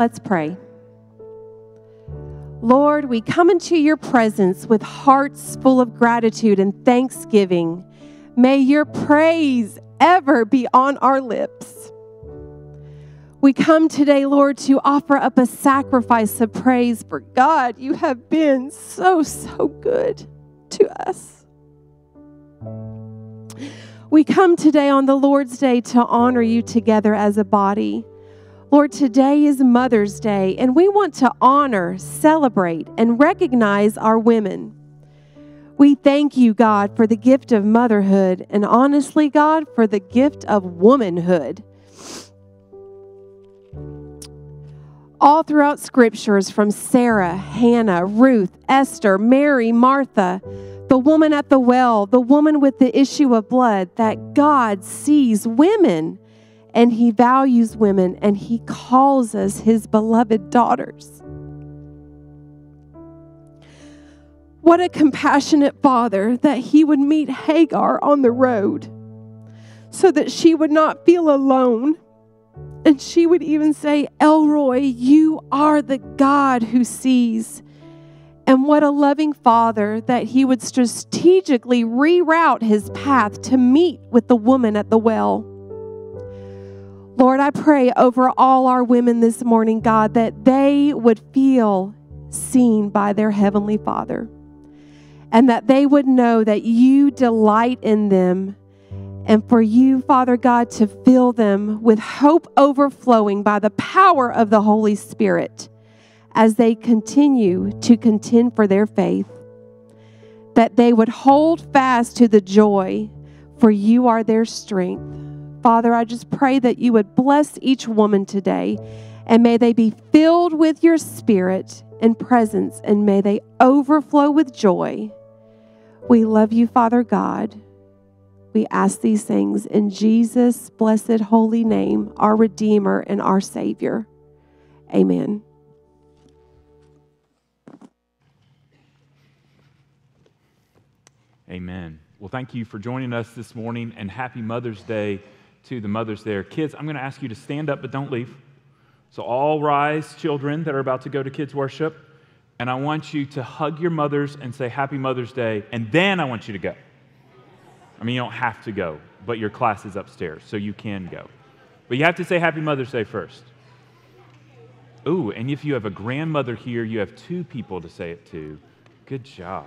Let's pray. Lord, we come into your presence with hearts full of gratitude and thanksgiving. May your praise ever be on our lips. We come today, Lord, to offer up a sacrifice of praise for God. You have been so good to us. We come today on the Lord's Day to honor you together as a body. Lord, today is Mother's Day, and we want to honor, celebrate, and recognize our women. We thank you, God, for the gift of motherhood, and honestly, God, for the gift of womanhood. All throughout scriptures, from Sarah, Hannah, Ruth, Esther, Mary, Martha, the woman at the well, the woman with the issue of blood, that God sees women and he values women and he calls us his beloved daughters. What a compassionate father that he would meet Hagar on the road so that she would not feel alone. And she would even say, Elroy, you are the God who sees. And what a loving father that he would strategically reroute his path to meet with the woman at the well. Lord, I pray over all our women this morning, God, that they would feel seen by their Heavenly Father. And that they would know that you delight in them. And for you, Father God, to fill them with hope overflowing by the power of the Holy Spirit as they continue to contend for their faith. That they would hold fast to the joy, for you are their strength. Father, I just pray that you would bless each woman today, and may they be filled with your Spirit and presence, and may they overflow with joy. We love you, Father God. We ask these things in Jesus' blessed holy name, our Redeemer and our Savior. Amen. Amen. Well, thank you for joining us this morning, and happy Mother's Day to the mothers there. Kids, I'm going to ask you to stand up, but don't leave. So all rise, children that are about to go to kids' worship, and I want you to hug your mothers and say Happy Mother's Day, and then I want you to go. I mean, you don't have to go, but your class is upstairs, so you can go. But you have to say Happy Mother's Day first. Ooh, and if you have a grandmother here, you have two people to say it to. Good job.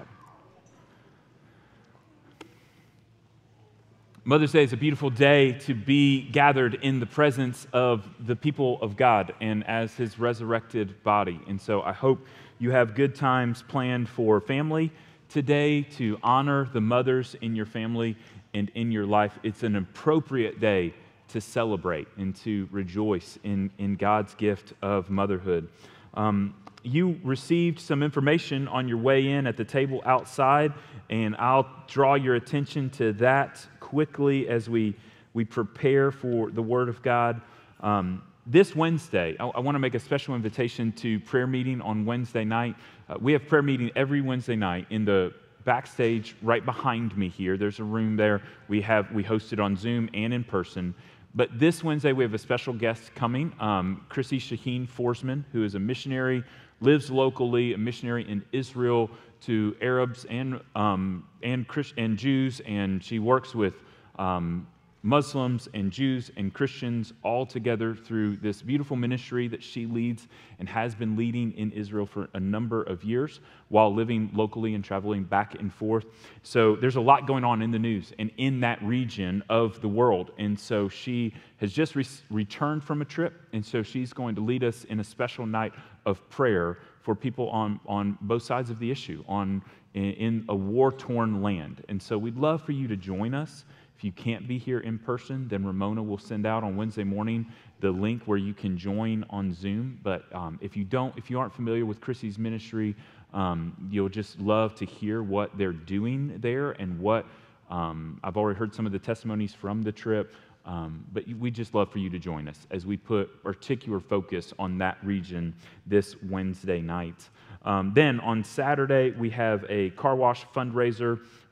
Mother's Day is a beautiful day to be gathered in the presence of the people of God and as his resurrected body. And so I hope you have good times planned for family today to honor the mothers in your family and in your life. It's an appropriate day to celebrate and to rejoice in God's gift of motherhood. You received some information on your way in at the table outside, and I'll draw your attention to that quickly as we prepare for the Word of God. This Wednesday, I want to make a special invitation to prayer meeting on Wednesday night. We have prayer meeting every Wednesday night in the backstage right behind me here. There's a room there. We host it on Zoom and in person. But this Wednesday, we have a special guest coming, Chrissy Shaheen Forsman, who is a missionary, lives locally, a missionary in Israel to Arabs and Jews, and she works with Muslims and Jews and Christians all together through this beautiful ministry that she leads and has been leading in Israel for a number of years while living locally and traveling back and forth. So there's a lot going on in the news and in that region of the world. And so she has just returned from a trip, and so she's going to lead us in a special night of prayer for people on both sides of the issue, in a war-torn land. And so we'd love for you to join us. If you can't be here in person, then Ramona will send out on Wednesday morning the link where you can join on Zoom. But if you aren't familiar with Chrissy's ministry, you'll just love to hear what they're doing there and what I've already heard some of the testimonies from the trip. But we just love for you to join us as we put particular focus on that region this Wednesday night. Then on Saturday, we have a car wash fundraiser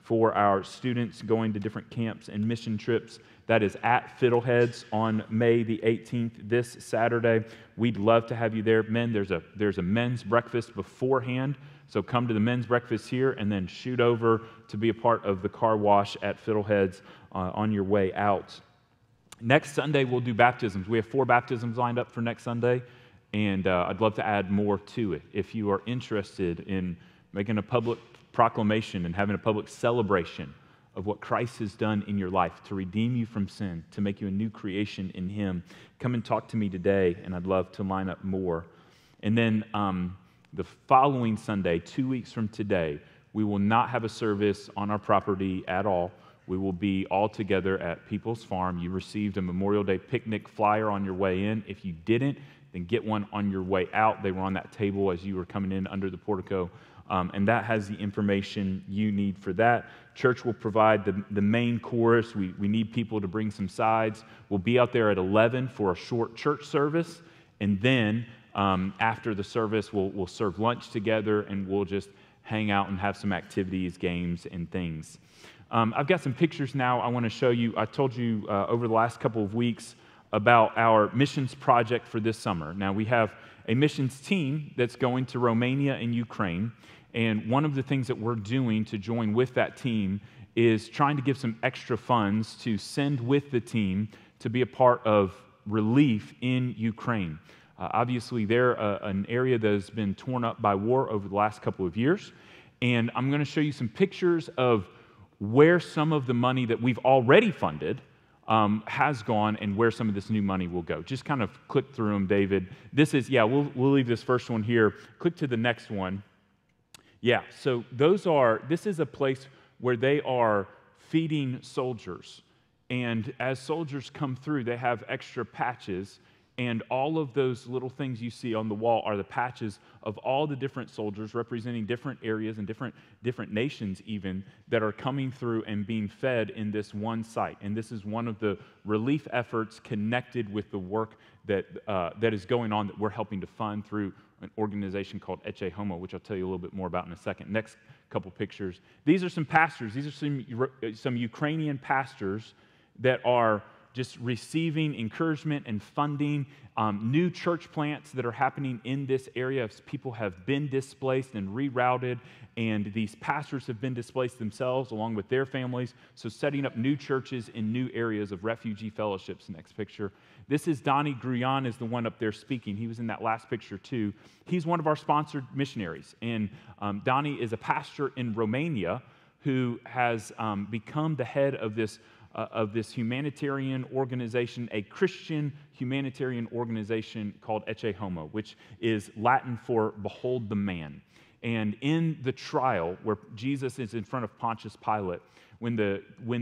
for our students going to different camps and mission trips. That is at Fiddleheads on May the 18th, this Saturday. We'd love to have you there. Men, there's a men's breakfast beforehand, so come to the men's breakfast here and then shoot over to be a part of the car wash at Fiddleheads on your way out. Next Sunday, we'll do baptisms. We have 4 baptisms lined up for next Sunday, and I'd love to add more to it. If you are interested in making a public proclamation and having a public celebration of what Christ has done in your life to redeem you from sin, to make you a new creation in Him, come and talk to me today, and I'd love to line up more. And then the following Sunday, 2 weeks from today, we will not have a service on our property at all. We will be all together at People's Farm. You received a Memorial Day picnic flyer on your way in. If you didn't, then get one on your way out. They were on that table as you were coming in under the portico. And that has the information you need for that. Church will provide the main chorus. We need people to bring some sides. We'll be out there at 11 for a short church service. And then after the service, we'll serve lunch together, and we'll just hang out and have some activities, games, and things. I've got some pictures now I want to show you. I told you over the last couple of weeks about our missions project for this summer. Now, we have a missions team that's going to Romania and Ukraine, and one of the things that we're doing to join with that team is trying to give some extra funds to send with the team to be a part of relief in Ukraine. Obviously, they're an area that has been torn up by war over the last couple of years, and I'm going to show you some pictures of where some of the money that we've already funded has gone and where some of this new money will go. Just kind of click through them, David. We'll leave this first one here. Click to the next one. Yeah, so this is a place where they are feeding soldiers. And as soldiers come through, they have extra patches. And all of those little things you see on the wall are the patches of all the different soldiers representing different areas and different nations even that are coming through and being fed in this one site. And this is one of the relief efforts connected with the work that is going on that we're helping to fund through an organization called Ecce Homo, which I'll tell you a little bit more about in a second. Next couple pictures. These are some pastors. These are some Ukrainian pastors that are just receiving encouragement and funding, new church plants that are happening in this area as people have been displaced and rerouted, and these pastors have been displaced themselves along with their families, so setting up new churches in new areas of refugee fellowships. Next picture. This is Donnie Gruyan is the one up there speaking. He was in that last picture too. He's one of our sponsored missionaries, and Donnie is a pastor in Romania who has become the head of this humanitarian organization, a Christian humanitarian organization called Ecce Homo, which is Latin for behold the man. And in the trial where Jesus is in front of Pontius Pilate, when the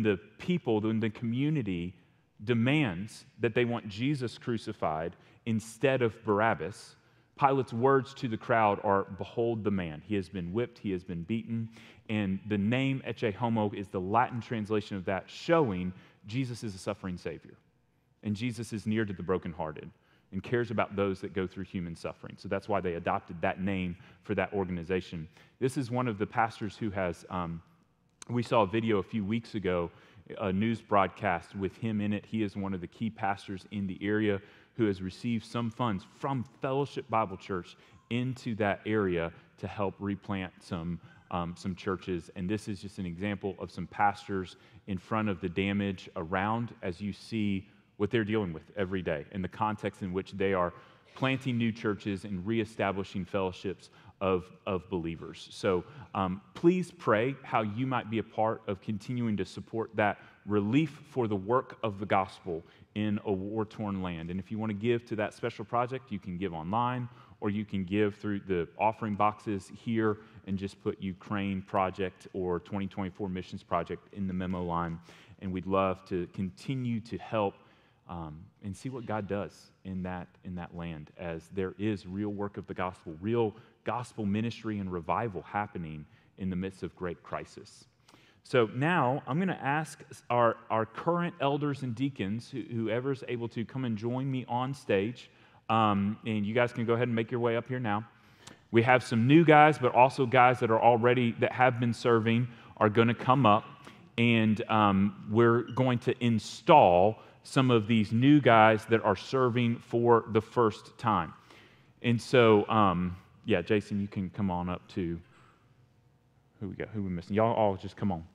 community demands that they want Jesus crucified instead of Barabbas, Pilate's words to the crowd are, behold the man. He has been whipped, he has been beaten, and the name Ecce Homo is the Latin translation of that, showing Jesus is a suffering Savior. And Jesus is near to the brokenhearted and cares about those that go through human suffering. So that's why they adopted that name for that organization. This is one of the pastors who has, we saw a video a few weeks ago, a news broadcast with him in it. He is one of the key pastors in the area who has received some funds from Fellowship Bible Church into that area to help replant some churches. And this is just an example of some pastors in front of the damage around as you see what they're dealing with every day and the context in which they are planting new churches and reestablishing fellowships of believers. So please pray how you might be a part of continuing to support that relief for the work of the gospel in a war-torn land. And if you want to give to that special project, you can give online, or you can give through the offering boxes here and just put Ukraine Project or 2024 Missions Project in the memo line. And we'd love to continue to help and see what God does in that land, as there is real work of the gospel, real gospel ministry and revival happening in the midst of great crisis. So now I'm going to ask our current elders and deacons, whoever's able to, come and join me on stage. And you guys can go ahead and make your way up here now. We have some new guys, but also guys that have been serving, are going to come up, and we're going to install some of these new guys that are serving for the first time. And so, yeah, Jason, you can come on up to, who we got? Who we missing? Y'all all just come on.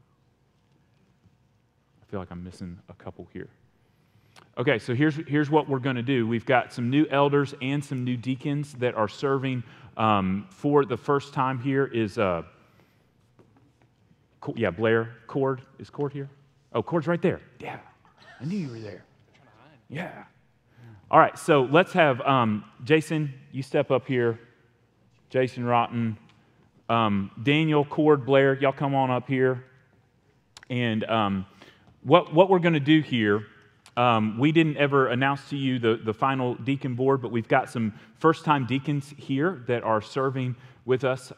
I feel like I'm missing a couple here. Okay, so here's what we're going to do. We've got some new elders and some new deacons that are serving for the first time here. Blair, Cord. Is Cord here? Oh, Cord's right there. Yeah, I knew you were there. Yeah. All right, so let's have Jason, you step up here. Jason Rotten. Daniel, Cord, Blair, y'all come on up here. And what we're going to do here, we didn't ever announce to you the final deacon board, but we've got some first-time deacons here that are serving with us.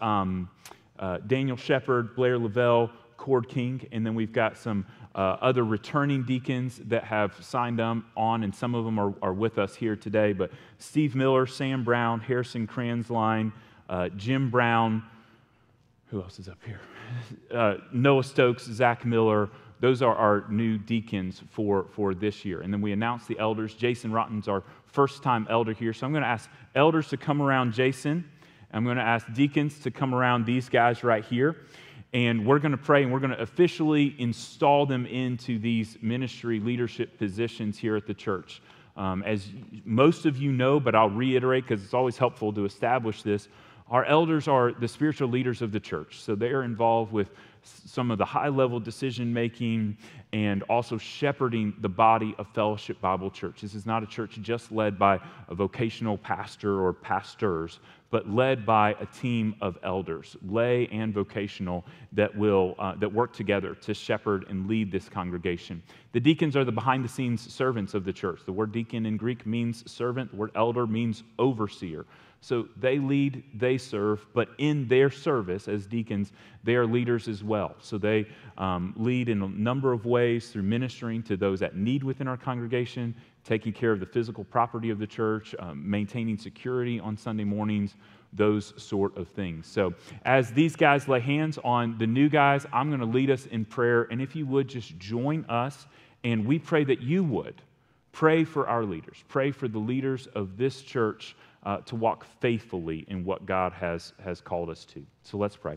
Daniel Shepard, Blair Lavelle, Cord King, and then we've got some other returning deacons that have signed on, and some of them are with us here today. But Steve Miller, Sam Brown, Harrison Kransline, Jim Brown, who else is up here? Noah Stokes, Zach Miller. Those are our new deacons for this year. And then we announced the elders. Jason Rotten's our first-time elder here. So I'm going to ask elders to come around Jason. I'm going to ask deacons to come around these guys right here. And we're going to pray, and we're going to officially install them into these ministry leadership positions here at the church. As most of you know, but I'll reiterate because it's always helpful to establish this, our elders are the spiritual leaders of the church. So they are involved with some of the high-level decision-making and also shepherding the body of Fellowship Bible Church. This is not a church just led by a vocational pastor or pastors, but led by a team of elders, lay and vocational, that work together to shepherd and lead this congregation. The deacons are the behind-the-scenes servants of the church. The word deacon in Greek means servant. The word elder means overseer. So they lead, they serve, but in their service as deacons, they are leaders as well. So they lead in a number of ways through ministering to those at need within our congregation, taking care of the physical property of the church, maintaining security on Sunday mornings, those sort of things. So as these guys lay hands on the new guys, I'm going to lead us in prayer. And if you would just join us, and we pray that you would pray for our leaders, pray for the leaders of this church to walk faithfully in what God has called us to. So let's pray.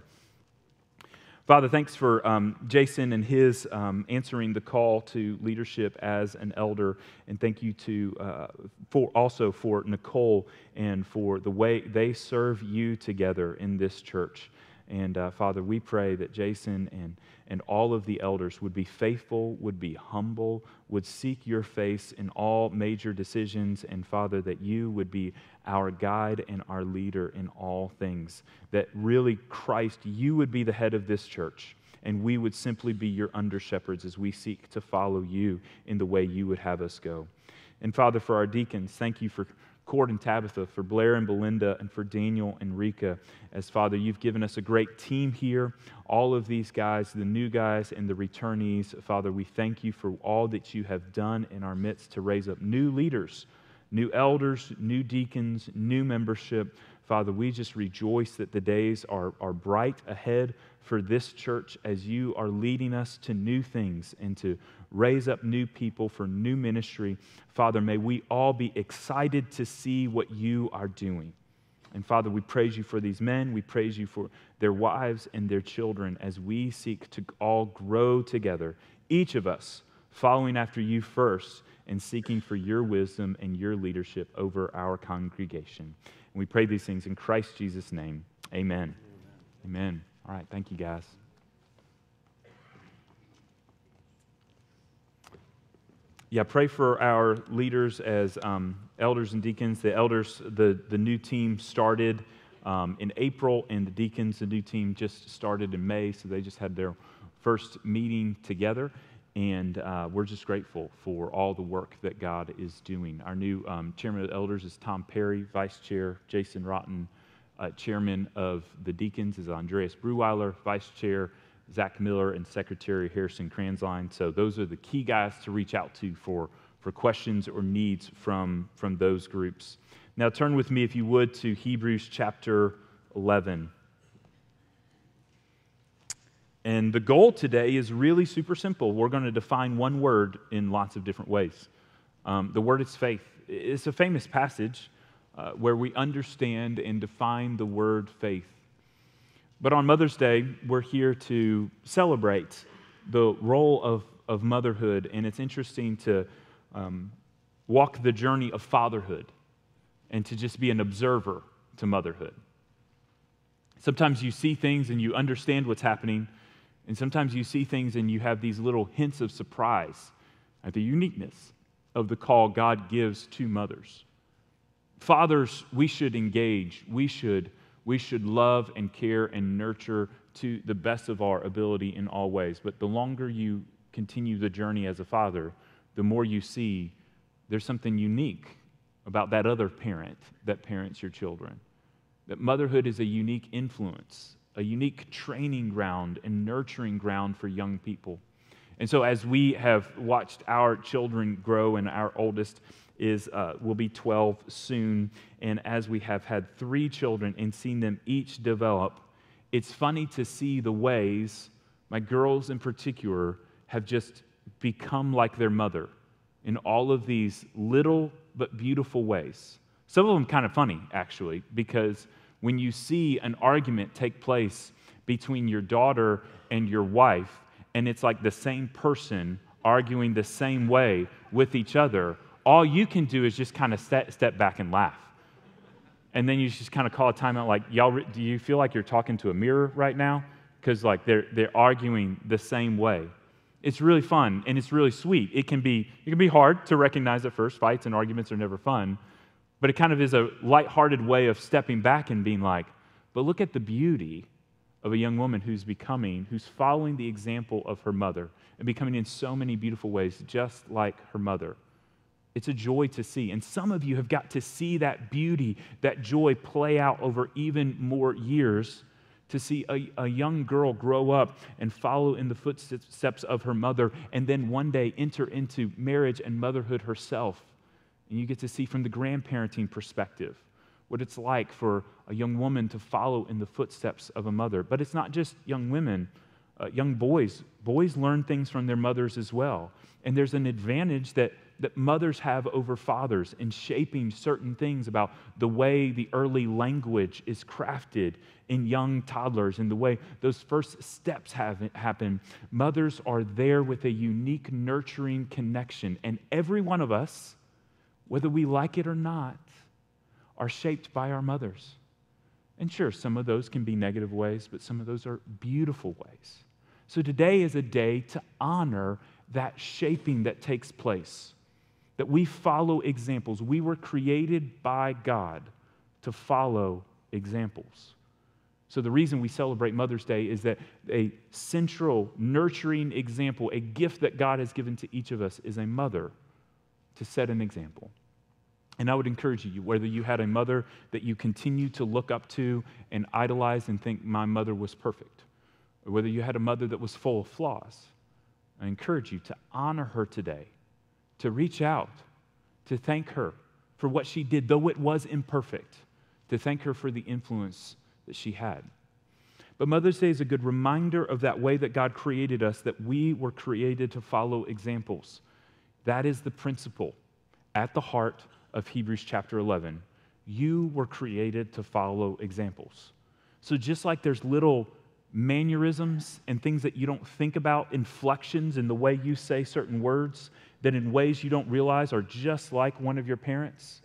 Father, thanks for Jason and his answering the call to leadership as an elder, and thank you for Nicole and for the way they serve you together in this church. And Father, we pray that Jason and all of the elders would be faithful, would be humble, would seek your face in all major decisions, and Father, that you would be our guide and our leader in all things. That really, Christ, you would be the head of this church, and we would simply be your under-shepherds as we seek to follow you in the way you would have us go. And Father, for our deacons, thank you for Cord and Tabitha, for Blair and Belinda, and for Daniel and Rika. As Father, you've given us a great team here. All of these guys, the new guys and the returnees, Father, we thank you for all that you have done in our midst to raise up new leaders, new elders, new deacons, new membership. Father, we just rejoice that the days are bright ahead for this church as you are leading us to new things and to raise up new people for new ministry. Father, may we all be excited to see what you are doing. And Father, we praise you for these men. We praise you for their wives and their children as we seek to all grow together, each of us following after you first and seeking for your wisdom and your leadership over our congregation. And we pray these things in Christ Jesus' name. Amen. Amen. All right, thank you, guys. Yeah, pray for our leaders as elders and deacons. The elders, the new team started in April, and the deacons, the new team, just started in May, so they just had their first meeting together, and we're just grateful for all the work that God is doing. Our new chairman of the elders is Tom Perry, vice chair Jason Rotten, chairman of the deacons is Andreas Bruweiler, vice chair Zach Miller, and Secretary Harrison Kransline. So those are the key guys to reach out to for questions or needs from those groups. Now turn with me, if you would, to Hebrews chapter 11. And the goal today is really super simple. We're going to define one word in lots of different ways. The word is faith. It's a famous passage where we understand and define the word faith. But on Mother's Day, we're here to celebrate the role of motherhood, and it's interesting to walk the journey of fatherhood and to just be an observer to motherhood. Sometimes you see things and you understand what's happening, and sometimes you see things and you have these little hints of surprise at the uniqueness of the call God gives to mothers. Fathers, we should engage. We should love and care and nurture to the best of our ability in all ways. But the longer you continue the journey as a father, the more you see there's something unique about that other parent that parents your children. That motherhood is a unique influence, a unique training ground and nurturing ground for young people. And so as we have watched our children grow, and our oldest will be 12 soon, and as we have had 3 children and seen them each develop, it's funny to see the ways my girls in particular have just become like their mother in all of these little but beautiful ways. Some of them kind of funny, actually, because when you see an argument take place between your daughter and your wife, and it's like the same person arguing the same way with each other, all you can do is just kind of step back and laugh. And then you just kind of call a timeout, like, y'all, do you feel like you're talking to a mirror right now? Because like they're arguing the same way. It's really fun and it's really sweet. It can be hard to recognize at first. Fights and arguments are never fun, but it kind of is a lighthearted way of stepping back and being like, but look at the beauty of a young woman who's following the example of her mother and becoming in so many beautiful ways just like her mother. It's a joy to see. And some of you have got to see that beauty, that joy play out over even more years, to see a young girl grow up and follow in the footsteps of her mother, and then one day enter into marriage and motherhood herself. And you get to see from the grandparenting perspective what it's like for a young woman to follow in the footsteps of a mother. But it's not just young women, young boys. Boys learn things from their mothers as well. And there's an advantage that mothers have over fathers in shaping certain things about the way the early language is crafted in young toddlers and the way those first steps happen. Mothers are there with a unique nurturing connection. And every one of us, whether we like it or not, are shaped by our mothers. And sure, some of those can be negative ways, but some of those are beautiful ways. So today is a day to honor that shaping that takes place, that we follow examples. We were created by God to follow examples. So the reason we celebrate Mother's Day is that a central nurturing example, a gift that God has given to each of us, is a mother to set an example. And I would encourage you, whether you had a mother that you continue to look up to and idolize and think, my mother was perfect, or whether you had a mother that was full of flaws, I encourage you to honor her today, to reach out, to thank her for what she did, though it was imperfect, to thank her for the influence that she had. But Mother's Day is a good reminder of that way that God created us, that we were created to follow examples. That is the principle at the heart of Hebrews chapter 11. You were created to follow examples. So just like there's little mannerisms and things that you don't think about, inflections in the way you say certain words, that in ways you don't realize are just like one of your parents,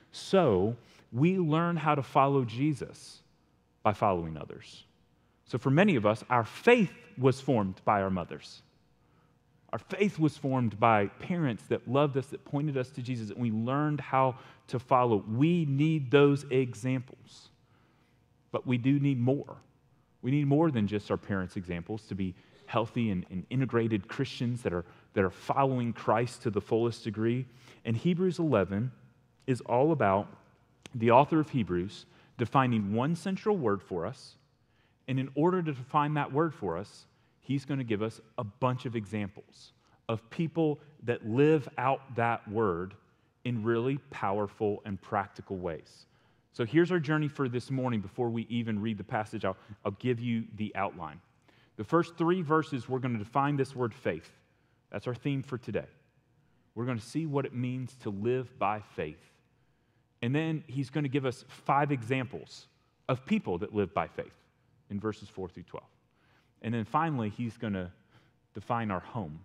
so we learn how to follow Jesus by following others. So for many of us, our faith was formed by our mothers. Our faith was formed by parents that loved us, that pointed us to Jesus, and we learned how to follow. We need those examples, but we do need more. We need more than just our parents' examples to be healthy and integrated Christians that are following Christ to the fullest degree. And Hebrews 11 is all about the author of Hebrews defining one central word for us, and in order to define that word for us, he's going to give us a bunch of examples of people that live out that word in really powerful and practical ways. So here's our journey for this morning. Before we even read the passage, I'll give you the outline. The first 3 verses, we're going to define this word faith. That's our theme for today. We're going to see what it means to live by faith. And then he's going to give us 5 examples of people that live by faith in verses 4 through 12. And then finally, he's going to define our home,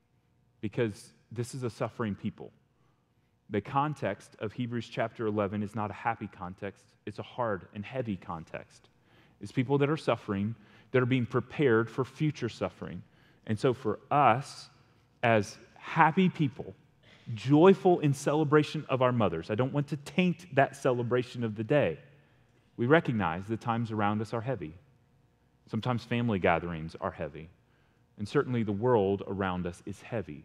because this is a suffering people. The context of Hebrews chapter 11 is not a happy context. It's a hard and heavy context. It's people that are suffering, that are being prepared for future suffering. And so for us, as happy people, joyful in celebration of our mothers, I don't want to taint that celebration of the day. We recognize the times around us are heavy. Sometimes family gatherings are heavy. And certainly the world around us is heavy.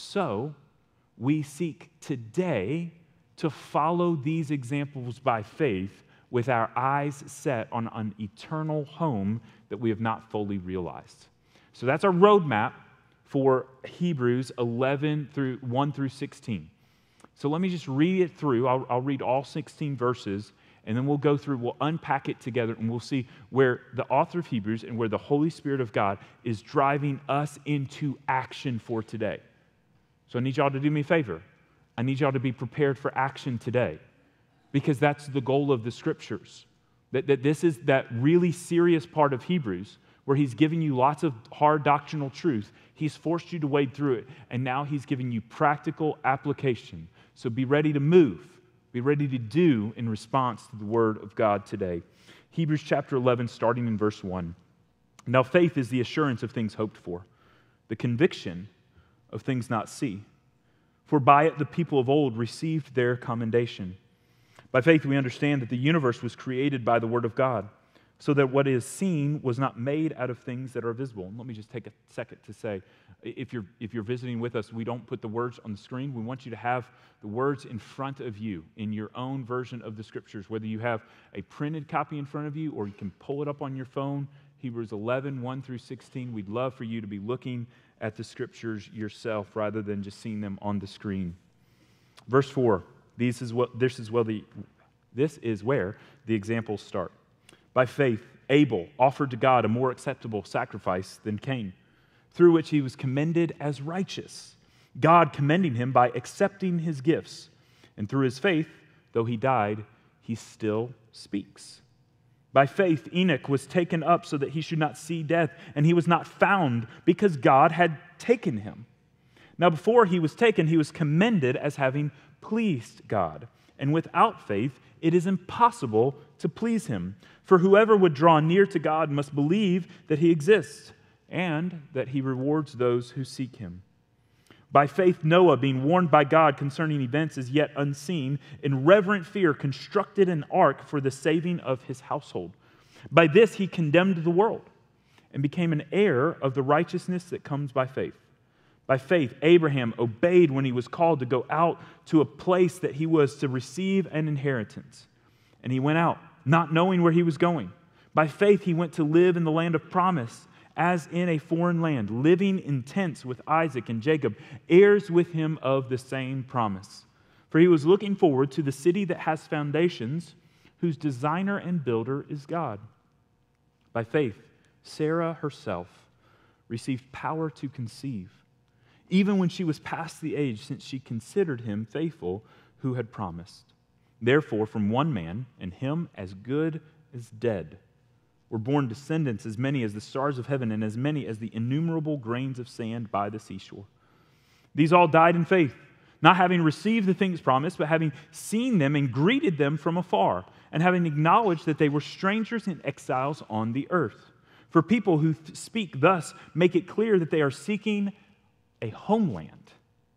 So we seek today to follow these examples by faith with our eyes set on an eternal home that we have not fully realized. So that's our roadmap for Hebrews 11 through 1 through 16. So let me just read it through. I'll read all 16 verses, and then we'll go through, we'll unpack it together, and we'll see where the author of Hebrews and where the Holy Spirit of God is driving us into action for today. So I need y'all to do me a favor. I need y'all to be prepared for action today, because that's the goal of the Scriptures. That this is that really serious part of Hebrews where he's giving you lots of hard doctrinal truth. He's forced you to wade through it, and now he's giving you practical application. So be ready to move. Be ready to do in response to the Word of God today. Hebrews chapter 11, starting in verse 1. Now faith is the assurance of things hoped for, the conviction of things not seen. For by it the people of old received their commendation. By faith we understand that the universe was created by the Word of God, so that what is seen was not made out of things that are visible. And let me just take a second to say, if you're visiting with us, we don't put the words on the screen. We want you to have the words in front of you in your own version of the Scriptures, whether you have a printed copy in front of you or you can pull it up on your phone. Hebrews 11, 1 through 16. We'd love for you to be looking at the Scriptures yourself rather than just seeing them on the screen. Verse 4, this is where the examples start. By faith, Abel offered to God a more acceptable sacrifice than Cain, through which he was commended as righteous, God commending him by accepting his gifts. And through his faith, though he died, he still speaks. By faith, Enoch was taken up so that he should not see death, and he was not found because God had taken him. Now before he was taken, he was commended as having pleased God. And without faith, it is impossible to please him. For whoever would draw near to God must believe that he exists and that he rewards those who seek him. By faith, Noah, being warned by God concerning events as yet unseen, in reverent fear constructed an ark for the saving of his household. By this he condemned the world and became an heir of the righteousness that comes by faith. By faith, Abraham obeyed when he was called to go out to a place that he was to receive an inheritance. And he went out, not knowing where he was going. By faith, he went to live in the land of promise, as in a foreign land, living in tents with Isaac and Jacob, heirs with him of the same promise. For he was looking forward to the city that has foundations, whose designer and builder is God. By faith, Sarah herself received power to conceive, even when she was past the age, since she considered him faithful who had promised. Therefore, from one man, and him as good as dead, were born descendants as many as the stars of heaven and as many as the innumerable grains of sand by the seashore. These all died in faith, not having received the things promised, but having seen them and greeted them from afar, and having acknowledged that they were strangers and exiles on the earth. For people who speak thus make it clear that they are seeking a homeland.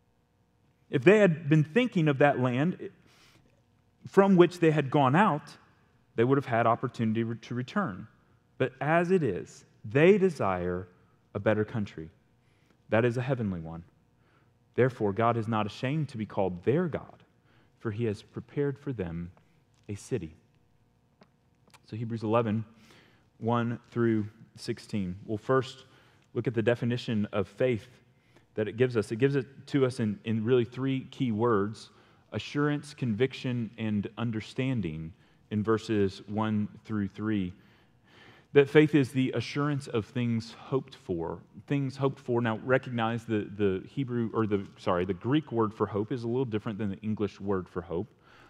If they had been thinking of that land from which they had gone out, they would have had opportunity to return. But as it is, they desire a better country. That is a heavenly one. Therefore, God is not ashamed to be called their God, for he has prepared for them a city. So Hebrews 11, 1 through 16. We'll first look at the definition of faith that it gives us. It gives it to us in really 3 key words: assurance, conviction, and understanding in verses 1 through 3. That faith is the assurance of things hoped for. Things hoped for. Now, recognize the Greek word for hope is a little different than the English word for hope.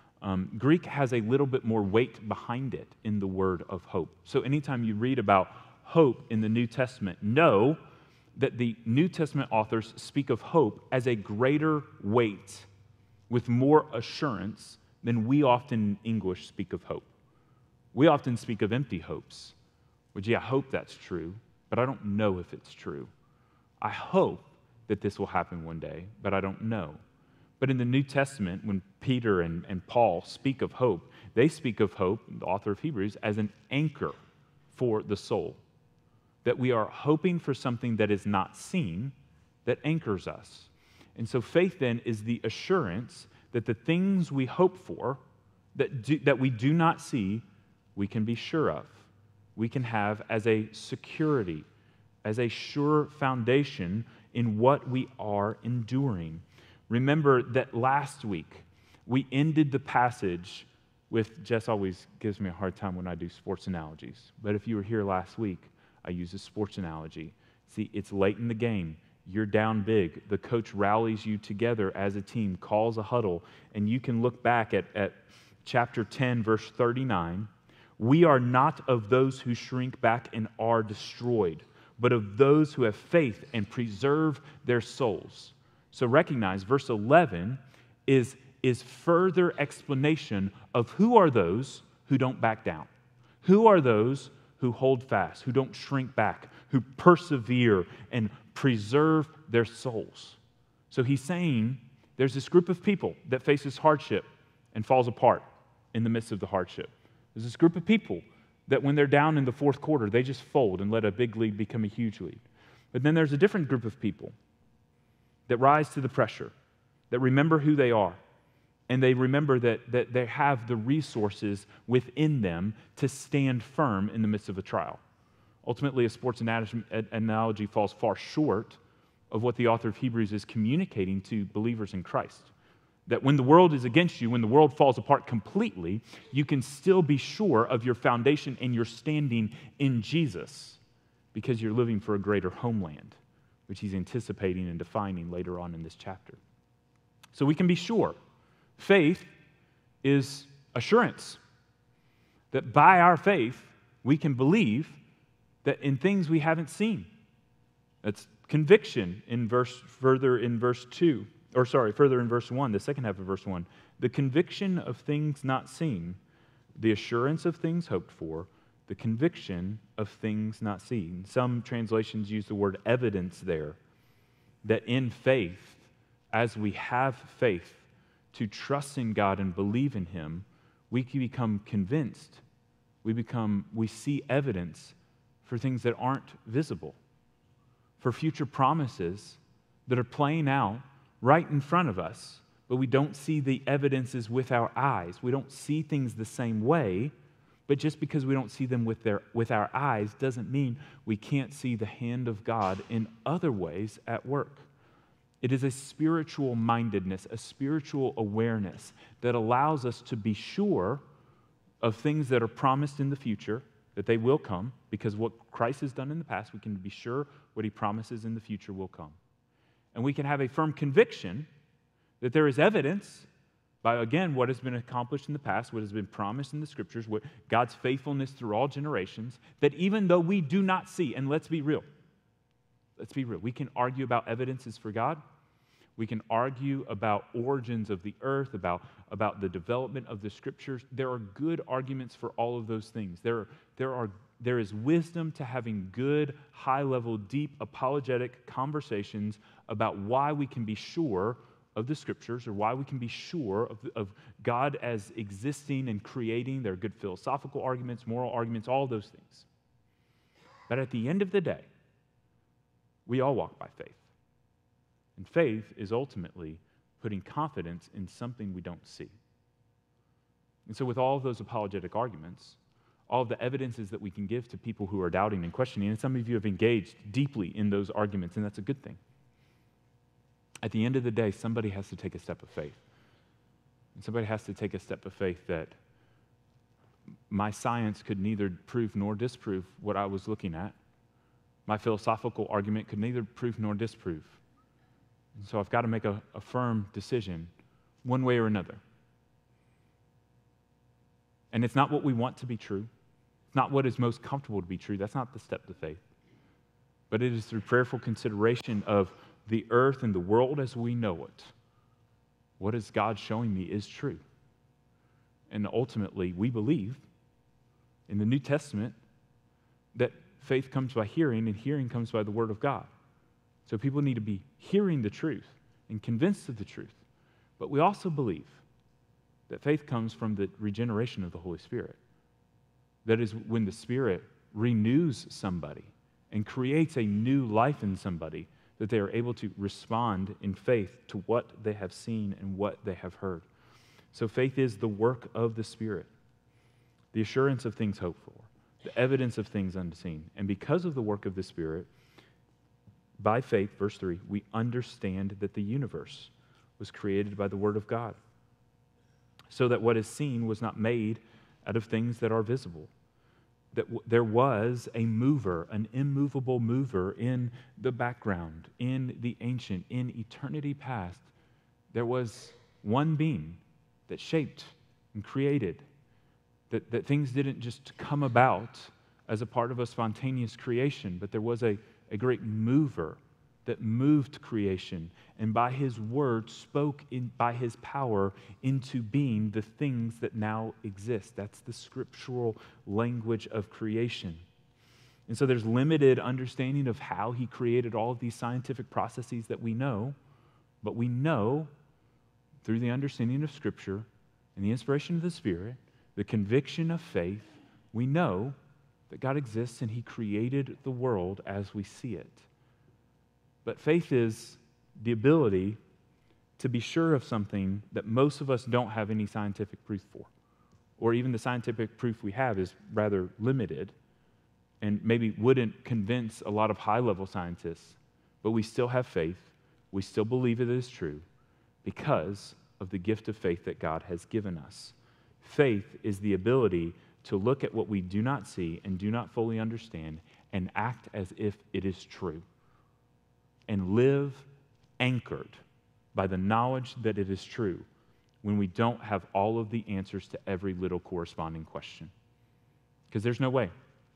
Greek has a little bit more weight behind it in the word of hope. So anytime you read about hope in the New Testament, know that the New Testament authors speak of hope as a greater weight with more assurance than we often in English speak of hope. We often speak of empty hopes. Well, gee, I hope that's true, but I don't know if it's true. I hope that this will happen one day, but I don't know. But in the New Testament, when Peter and Paul speak of hope, they speak of hope, the author of Hebrews, as an anchor for the soul. That we are hoping for something that is not seen that anchors us. And so faith then is the assurance that the things we hope for, that we do not see, we can be sure of. We can have as a security, as a sure foundation in what we are enduring. Remember that last week we ended the passage with, Jess always gives me a hard time when I do sports analogies, but if you were here last week, I used a sports analogy. See, it's late in the game. You're down big. The coach rallies you together as a team, calls a huddle, and you can look back at chapter 10, verse 39. We are not of those who shrink back and are destroyed, but of those who have faith and preserve their souls. So recognize verse 11 is further explanation of who are those who don't back down. Who are those who hold fast, who don't shrink back, who persevere and preserve their souls. So he's saying there's this group of people that faces hardship and falls apart in the midst of the hardship. There's this group of people that when they're down in the fourth quarter, they just fold and let a big lead become a huge lead. But then there's a different group of people that rise to the pressure, that remember who they are, and they remember that they have the resources within them to stand firm in the midst of a trial. Ultimately, a sports analogy falls far short of what the author of Hebrews is communicating to believers in Christ. That when the world is against you, when the world falls apart completely, you can still be sure of your foundation and your standing in Jesus because you're living for a greater homeland, which he's anticipating and defining later on in this chapter. So we can be sure. Faith is assurance that by our faith, we can believe that in things we haven't seen. That's conviction further in verse 1, the second half of verse 1. The conviction of things not seen, the assurance of things hoped for, the conviction of things not seen. Some translations use the word evidence there, that in faith, as we have faith to trust in God and believe in Him, we can become convinced. We see evidence for things that aren't visible, for future promises that are playing out right in front of us, but we don't see the evidences with our eyes. We don't see things the same way, but just because we don't see them with our eyes doesn't mean we can't see the hand of God in other ways at work. It is a spiritual mindedness, a spiritual awareness that allows us to be sure of things that are promised in the future, that they will come, because what Christ has done in the past, we can be sure what He promises in the future will come. And we can have a firm conviction that there is evidence by, again, what has been accomplished in the past, what has been promised in the Scriptures, what God's faithfulness through all generations, that even though we do not see, and let's be real, we can argue about evidences for God. We can argue about origins of the earth, about the development of the Scriptures. There are good arguments for all of those things. There is wisdom to having good, high-level, deep, apologetic conversations about why we can be sure of the Scriptures or why we can be sure of God as existing and creating. There are good philosophical arguments, moral arguments, all those things. But at the end of the day, we all walk by faith. And faith is ultimately putting confidence in something we don't see. And so with all of those apologetic arguments, all of the evidences that we can give to people who are doubting and questioning, and some of you have engaged deeply in those arguments, and that's a good thing. At the end of the day, somebody has to take a step of faith. And somebody has to take a step of faith that my science could neither prove nor disprove what I was looking at. My philosophical argument could neither prove nor disprove. And so I've got to make a firm decision one way or another. And it's not what we want to be true. It's not what is most comfortable to be true. That's not the step to faith. But it is through prayerful consideration of the earth and the world as we know it. What is God showing me is true? And ultimately, we believe in the New Testament that faith comes by hearing, and hearing comes by the Word of God. So people need to be hearing the truth and convinced of the truth. But we also believe that faith comes from the regeneration of the Holy Spirit. That is when the Spirit renews somebody and creates a new life in somebody, that they are able to respond in faith to what they have seen and what they have heard. So faith is the work of the Spirit, the assurance of things hoped for, the evidence of things unseen. And because of the work of the Spirit, by faith, verse 3, we understand that the universe was created by the Word of God, so that what is seen was not made out of things that are visible. That there was a mover, an immovable mover in the background, in the ancient, in eternity past. There was one being that shaped and created, that things didn't just come about as a part of a spontaneous creation, but there was a great mover that moved creation and by his word spoke by his power into being the things that now exist. That's the scriptural language of creation. And so there's limited understanding of how he created all of these scientific processes that we know, but we know through the understanding of Scripture and the inspiration of the Spirit, the conviction of faith, we know that God exists and he created the world as we see it. But faith is the ability to be sure of something that most of us don't have any scientific proof for, or even the scientific proof we have is rather limited and maybe wouldn't convince a lot of high-level scientists, but we still have faith, we still believe it is true because of the gift of faith that God has given us. Faith is the ability to look at what we do not see and do not fully understand and act as if it is true, and live anchored by the knowledge that it is true when we don't have all of the answers to every little corresponding question. Because there's no way.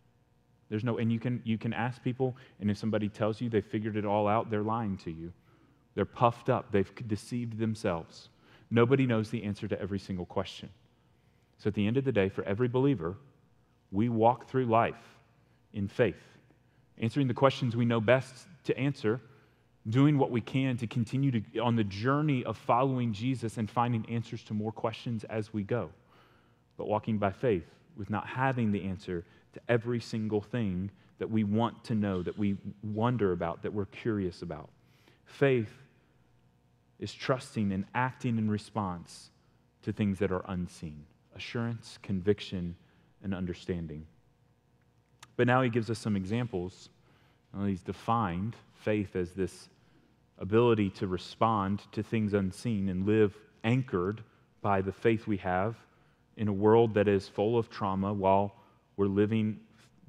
And you can ask people, and if somebody tells you they figured it all out, they're lying to you. They're puffed up. They've deceived themselves. Nobody knows the answer to every single question. So at the end of the day, for every believer, we walk through life in faith, answering the questions we know best to answer, doing what we can to continue to on the journey of following Jesus and finding answers to more questions as we go, but walking by faith with not having the answer to every single thing that we want to know, that we wonder about, that we're curious about. Faith is trusting and acting in response to things that are unseen. Assurance, conviction, and understanding. But now he gives us some examples. He's defined faith as this ability to respond to things unseen and live anchored by the faith we have in a world that is full of trauma while we're living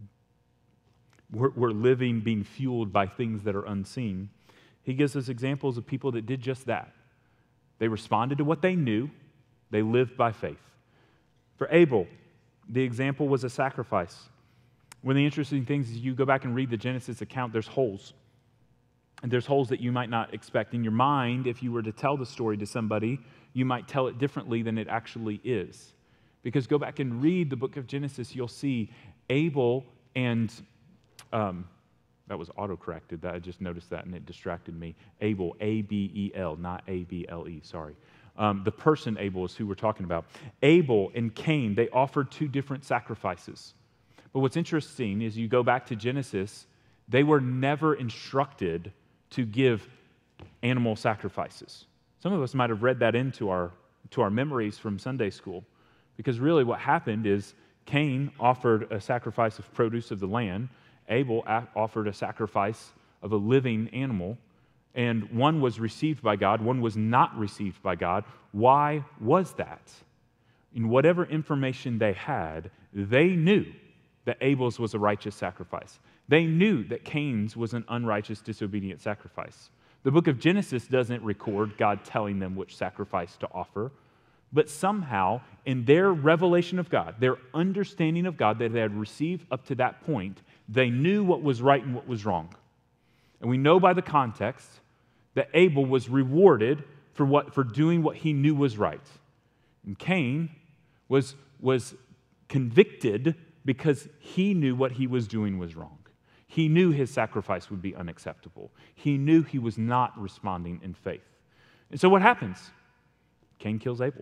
being fueled by things that are unseen. He gives us examples of people that did just that. They responded to what they knew. They lived by faith. For Abel, the example was a sacrifice. One of the interesting things is you go back and read the Genesis account, there's holes. And there's holes that you might not expect. In your mind, if you were to tell the story to somebody, you might tell it differently than it actually is. Because go back and read the book of Genesis, you'll see Abel and, that was auto-corrected, I just noticed that and it distracted me. Abel, A-B-E-L, not A-B-L-E, sorry. The person Abel is who we're talking about. Abel and Cain, they offered two different sacrifices. But what's interesting is you go back to Genesis, they were never instructed to give animal sacrifices. Some of us might have read that into our memories from Sunday school, because really what happened is Cain offered a sacrifice of produce of the land, Abel offered a sacrifice of a living animal, and one was received by God, one was not received by God. Why was that? In whatever information they had, they knew that Abel's was a righteous sacrifice. They knew that Cain's was an unrighteous, disobedient sacrifice. The book of Genesis doesn't record God telling them which sacrifice to offer, but somehow in their revelation of God, their understanding of God that they had received up to that point, they knew what was right and what was wrong. And we know by the context that Abel was rewarded for doing what he knew was right. And Cain was convicted because he knew what he was doing was wrong. He knew his sacrifice would be unacceptable. He knew he was not responding in faith. And so what happens? Cain kills Abel.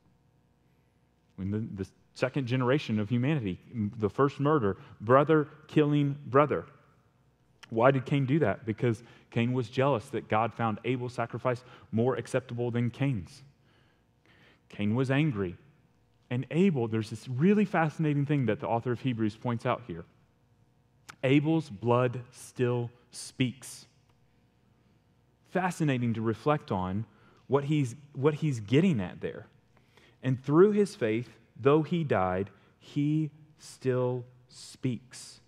When the second generation of humanity, the first murder, brother killing brother. Why did Cain do that? Because Cain was jealous that God found Abel's sacrifice more acceptable than Cain's. Cain was angry. And Abel, there's this really fascinating thing that the author of Hebrews points out here. Abel's blood still speaks. Fascinating to reflect on what he's getting at there. And through his faith, though he died, he still speaks.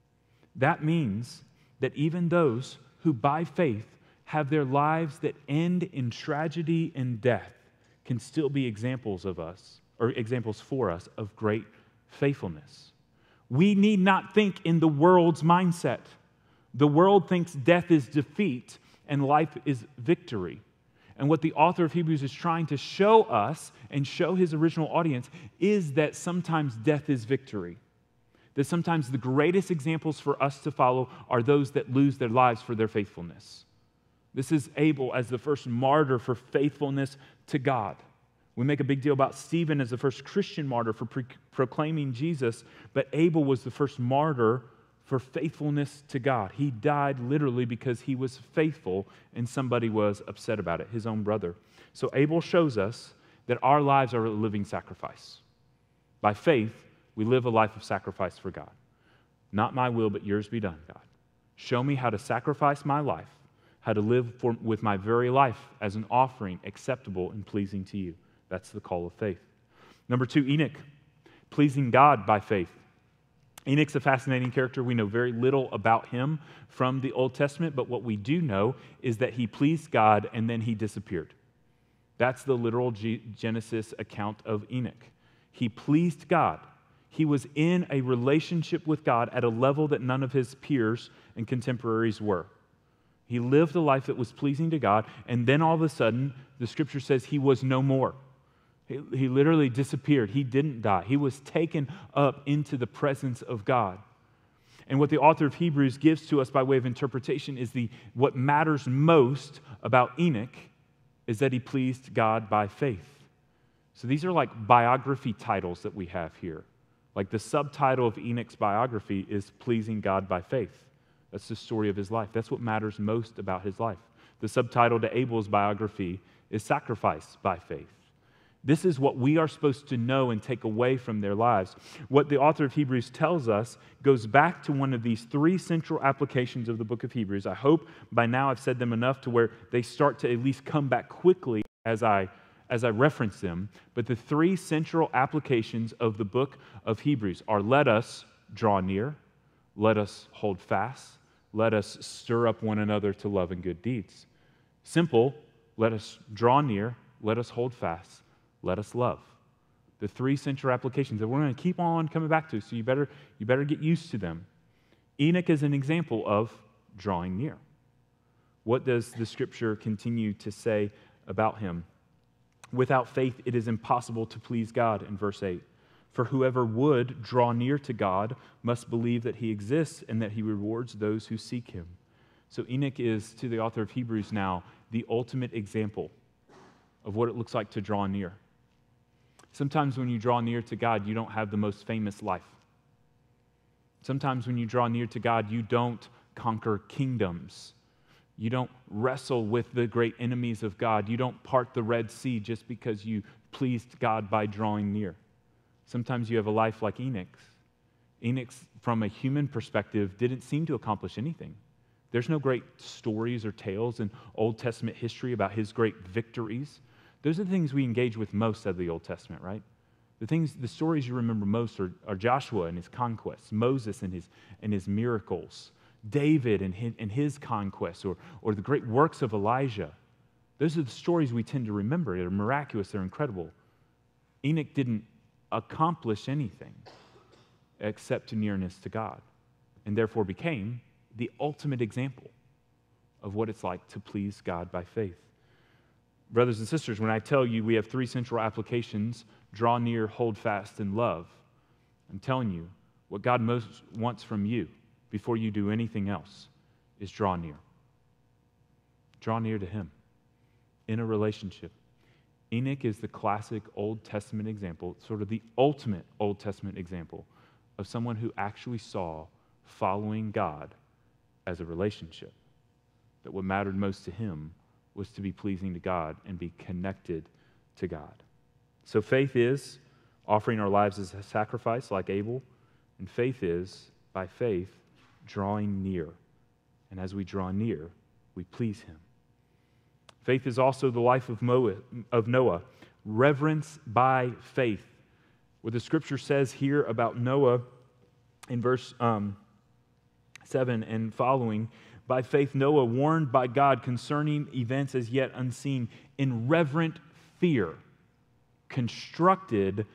That means that even those who by faith have their lives that end in tragedy and death can still be examples of us, or examples for us of great faithfulness. We need not think in the world's mindset. The world thinks death is defeat and life is victory. And what the author of Hebrews is trying to show us and show his original audience is that sometimes death is victory. That sometimes the greatest examples for us to follow are those that lose their lives for their faithfulness. This is Abel as the first martyr for faithfulness to God. We make a big deal about Stephen as the first Christian martyr for proclaiming Jesus, but Abel was the first martyr for faithfulness to God. He died literally because he was faithful and somebody was upset about it, his own brother. So Abel shows us that our lives are a living sacrifice. By faith, we live a life of sacrifice for God. Not my will, but yours be done, God. Show me how to sacrifice my life, how to live with my very life as an offering acceptable and pleasing to you. That's the call of faith. Number 2, Enoch, pleasing God by faith. Enoch's a fascinating character. We know very little about him from the Old Testament, but what we do know is that he pleased God and then he disappeared. That's the literal Genesis account of Enoch. He pleased God. He was in a relationship with God at a level that none of his peers and contemporaries were. He lived a life that was pleasing to God, and then all of a sudden, the scripture says he was no more. He literally disappeared. He didn't die. He was taken up into the presence of God. And what the author of Hebrews gives to us by way of interpretation is what matters most about Enoch is that he pleased God by faith. So these are like biography titles that we have here. Like the subtitle of Enoch's biography is Pleasing God by Faith. That's the story of his life. That's what matters most about his life. The subtitle to Abel's biography is Sacrifice by Faith. This is what we are supposed to know and take away from their lives. What the author of Hebrews tells us goes back to one of these 3 central applications of the book of Hebrews. I hope by now I've said them enough to where they start to at least come back quickly as I reference them. But the 3 central applications of the book of Hebrews are: let us draw near, let us hold fast, let us stir up one another to love and good deeds. Simple: let us draw near, let us hold fast, let us love. The 3 central applications that we're going to keep on coming back to, so you better get used to them. Enoch is an example of drawing near. What does the scripture continue to say about him? Without faith, it is impossible to please God, in verse 8. For whoever would draw near to God must believe that he exists and that he rewards those who seek him. So Enoch is, to the author of Hebrews now, the ultimate example of what it looks like to draw near. Sometimes when you draw near to God, you don't have the most famous life. Sometimes when you draw near to God, you don't conquer kingdoms. You don't wrestle with the great enemies of God. You don't part the Red Sea just because you pleased God by drawing near. Sometimes you have a life like Enoch's. Enoch's, from a human perspective, didn't seem to accomplish anything. There's no great stories or tales in Old Testament history about his great victories. Those are the things we engage with most out of the Old Testament, right? The stories you remember most are Joshua and his conquests, Moses and his miracles, David and his conquests, or the great works of Elijah. Those are the stories we tend to remember. They're miraculous, they're incredible. Enoch didn't accomplish anything except to nearness to God, and therefore became the ultimate example of what it's like to please God by faith. Brothers and sisters, when I tell you we have 3 central applications, draw near, hold fast, and love, I'm telling you what God most wants from you before you do anything else is draw near. Draw near to Him in a relationship. Enoch is the classic Old Testament example, sort of the ultimate Old Testament example of someone who actually saw following God as a relationship. That what mattered most to him was to be pleasing to God and be connected to God. So faith is offering our lives as a sacrifice like Abel, and faith is, by faith, drawing near. And as we draw near, we please Him. Faith is also the life of Noah, reverence by faith. What the Scripture says here about Noah in verse 7 and following, by faith Noah, warned by God concerning events as yet unseen, in reverent fear, constructed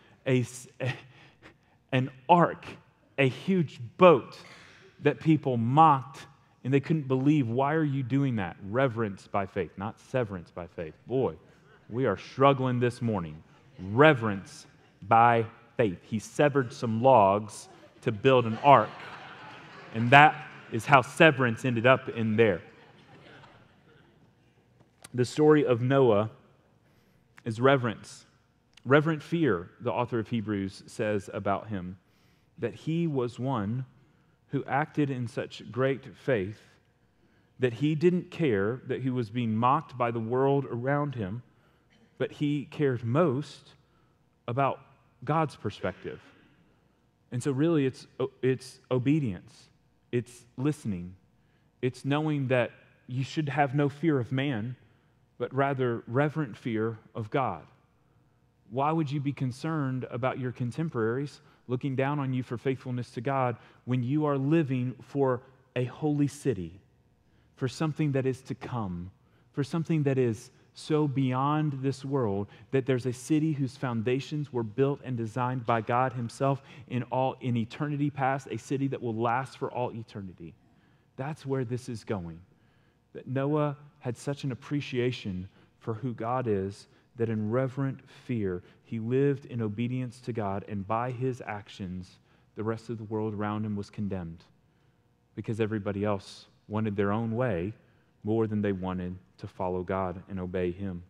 an ark, a huge boat that people mocked, and they couldn't believe, why are you doing that? Reverence by faith, not severance by faith. Boy, we are struggling this morning. Reverence by faith. He severed some logs to build an ark, and that is how severance ended up in there. The story of Noah is reverence. Reverent fear, the author of Hebrews says about him, that he was one who acted in such great faith that he didn't care that he was being mocked by the world around him, but he cared most about God's perspective. And so really it's obedience. It's listening. It's knowing that you should have no fear of man, but rather reverent fear of God. Why would you be concerned about your contemporaries looking down on you for faithfulness to God when you are living for a holy city, for something that is to come, for something that is so beyond this world, that there's a city whose foundations were built and designed by God Himself in eternity past, a city that will last for all eternity? That's where this is going. That Noah had such an appreciation for who God is that in reverent fear he lived in obedience to God, and by his actions the rest of the world around him was condemned because everybody else wanted their own way more than they wanted to follow God and obey Him.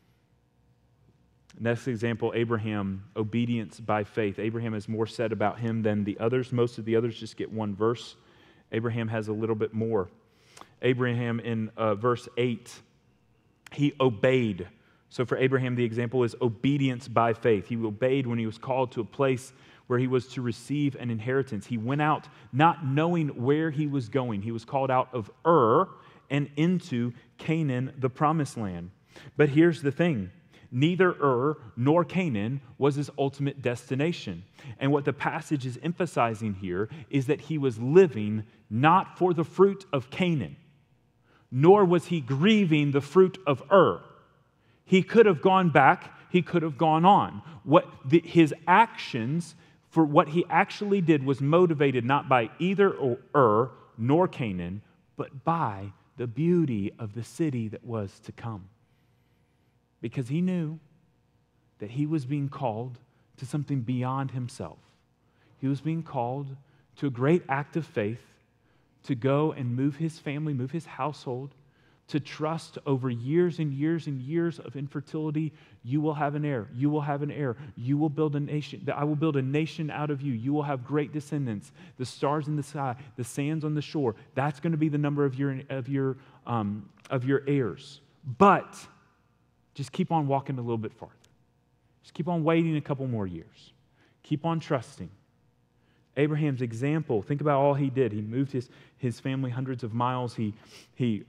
Next example, Abraham, obedience by faith. Abraham has more said about him than the others. Most of the others just get one verse. Abraham has a little bit more. Abraham in verse 8, he obeyed. So for Abraham, the example is obedience by faith. He obeyed when he was called to a place where he was to receive an inheritance. He went out not knowing where he was going. He was called out of Ur and into Canaan, the promised land. But here's the thing. Neither Ur nor Canaan was his ultimate destination. And what the passage is emphasizing here is that he was living not for the fruit of Canaan, nor was he grieving the fruit of Ur. He could have gone back, he could have gone on. His actions for what he actually did was motivated not by either Ur nor Canaan, but by the beauty of the city that was to come. Because he knew that he was being called to something beyond himself. He was being called to a great act of faith, to go and move his family, move his household, to trust over years and years and years of infertility. You will have an heir. You will have an heir. You will build a nation. I will build a nation out of you. You will have great descendants. The stars in the sky, the sands on the shore. That's going to be the number of your heirs. But just keep on walking a little bit farther. Just keep on waiting a couple more years. Keep on trusting. Abraham's example. Think about all he did. He moved his family hundreds of miles. He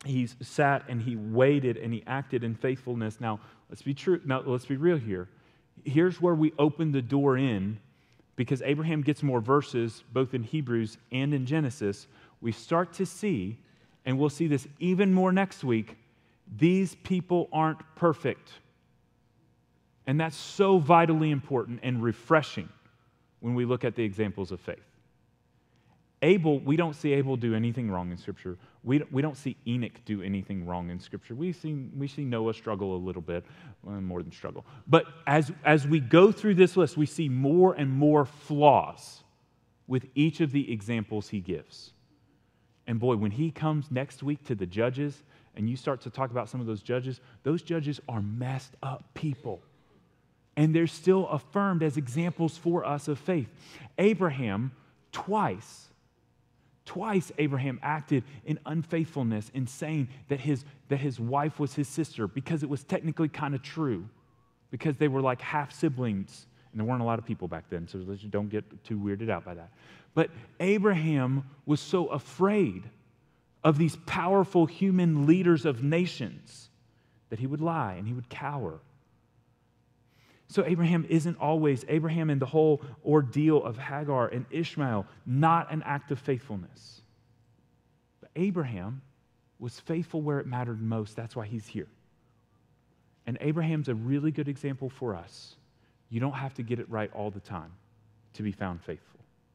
sat and he waited and he acted in faithfulness. Now, let's be true. Now, let's be real here. Here's where we open the door in, because Abraham gets more verses, both in Hebrews and in Genesis. We start to see, and we'll see this even more next week, these people aren't perfect. And that's so vitally important and refreshing when we look at the examples of faith. Abel, we don't see Abel do anything wrong in Scripture. We don't see Enoch do anything wrong in Scripture. We see Noah struggle a little bit, more than struggle. But as we go through this list, we see more and more flaws with each of the examples he gives. And boy, when he comes next week to the judges, and you start to talk about some of those judges are messed up people. And they're still affirmed as examples for us of faith. Abraham, twice Abraham acted in unfaithfulness in saying that his wife was his sister, because it was technically kind of true, because they were like half siblings, and there weren't a lot of people back then, so don't get too weirded out by that. But Abraham was so afraid of these powerful human leaders of nations that he would lie and he would cower. So Abraham and the whole ordeal of Hagar and Ishmael, not an act of faithfulness. But Abraham was faithful where it mattered most. That's why he's here. And Abraham's a really good example for us. You don't have to get it right all the time to be found faithful.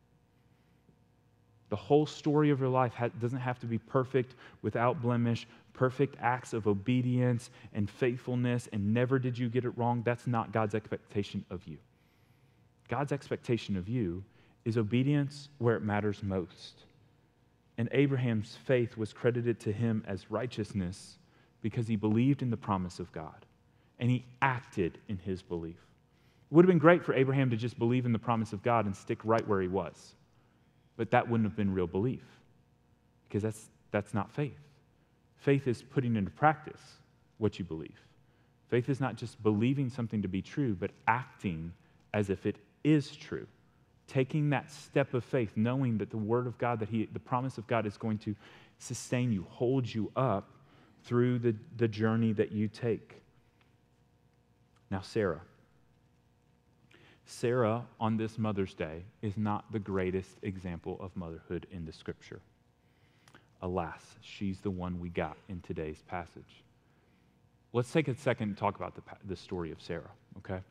The whole story of your life doesn't have to be perfect, without blemish, perfect acts of obedience and faithfulness, and never did you get it wrong. That's not God's expectation of you. God's expectation of you is obedience where it matters most. And Abraham's faith was credited to him as righteousness because he believed in the promise of God, and he acted in his belief. It would have been great for Abraham to just believe in the promise of God and stick right where he was. But that wouldn't have been real belief, because that's not faith. Faith is putting into practice what you believe. Faith is not just believing something to be true, but acting as if it is true. Taking that step of faith, knowing that the word of God, the promise of God is going to sustain you, hold you up through the journey that you take. Now, Sarah, on this Mother's Day, is not the greatest example of motherhood in the Scripture. Alas, she's the one we got in today's passage. Let's take a second and talk about the story of Sarah, okay?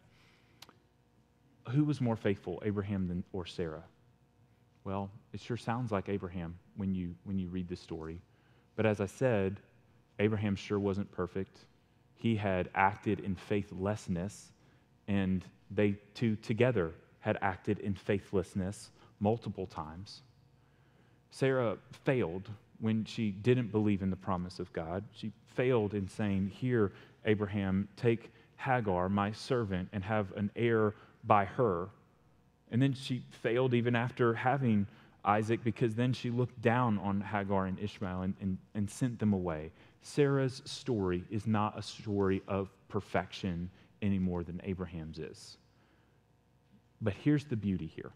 Who was more faithful, Abraham or Sarah? Well, it sure sounds like Abraham when you read the story. But as I said, Abraham sure wasn't perfect. He had acted in faithlessness, and they two together had acted in faithlessness multiple times. Sarah failed when she didn't believe in the promise of God. She failed in saying, "Here, Abraham, take Hagar, my servant, and have an heir by her." And then she failed even after having Isaac, because then she looked down on Hagar and Ishmael and sent them away. Sarah's story is not a story of perfection any more than Abraham's is. But here's the beauty here.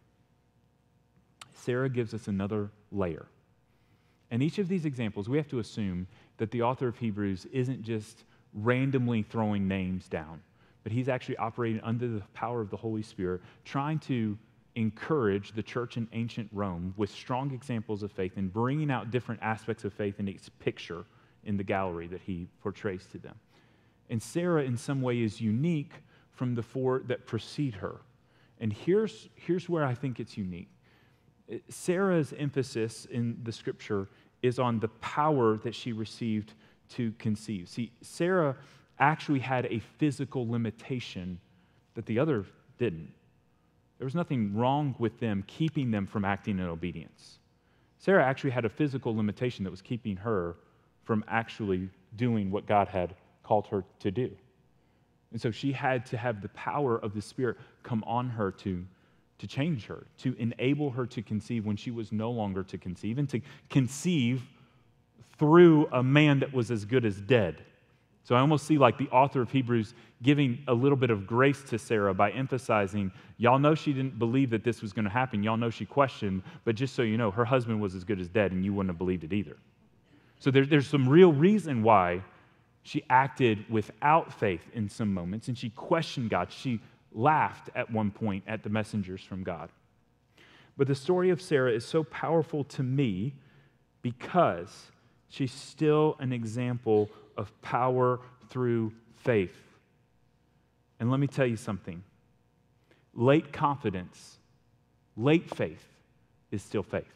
Sarah gives us another layer. And each of these examples, we have to assume that the author of Hebrews isn't just randomly throwing names down, but he's actually operating under the power of the Holy Spirit, trying to encourage the church in ancient Rome with strong examples of faith and bringing out different aspects of faith in its picture in the gallery that he portrays to them. And Sarah, in some way, is unique from the four that precede her. And here's where I think it's unique. Sarah's emphasis in the Scripture is on the power that she received to conceive. See, Sarah actually had a physical limitation that the other didn't. There was nothing wrong with them keeping them from acting in obedience. Sarah actually had a physical limitation that was keeping her from actually doing what God had called her to do. And so she had to have the power of the Spirit come on her to change her, to enable her to conceive when she was no longer to conceive, and to conceive through a man that was as good as dead. So I almost see like the author of Hebrews giving a little bit of grace to Sarah by emphasizing, y'all know she didn't believe that this was going to happen. Y'all know she questioned, but just so you know, her husband was as good as dead, and you wouldn't have believed it either. So there's some real reason why she acted without faith in some moments, and she questioned God. She laughed at one point at the messengers from God. But the story of Sarah is so powerful to me because she's still an example of power through faith. And let me tell you something. Late confidence, late faith is still faith.